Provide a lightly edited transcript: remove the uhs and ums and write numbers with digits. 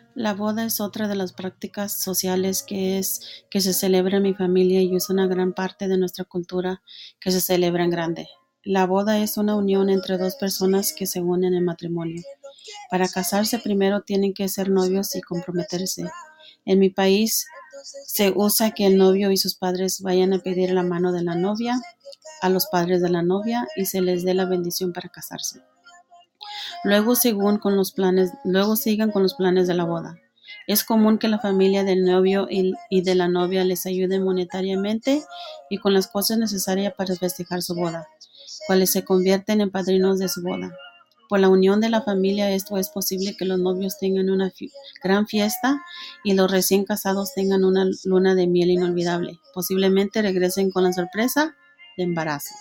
La boda es otra de las prácticas sociales que se celebra en mi familia y es una gran parte de nuestra cultura que se celebra en grande. La boda es una unión entre dos personas que se unen en matrimonio. Para casarse primero tienen que ser novios y comprometerse. En mi país se usa que el novio y sus padres vayan a pedir la mano de la novia a los padres de la novia y se les dé la bendición para casarse. Luego sigan con los planes de la boda. Es común que la familia del novio y de la novia les ayude monetariamente y con las cosas necesarias para festejar su boda, cuales se convierten en padrinos de su boda. Por la unión de la familia, esto es posible que los novios tengan una gran fiesta y los recién casados tengan una luna de miel inolvidable. Posiblemente regresen con la sorpresa de embarazo.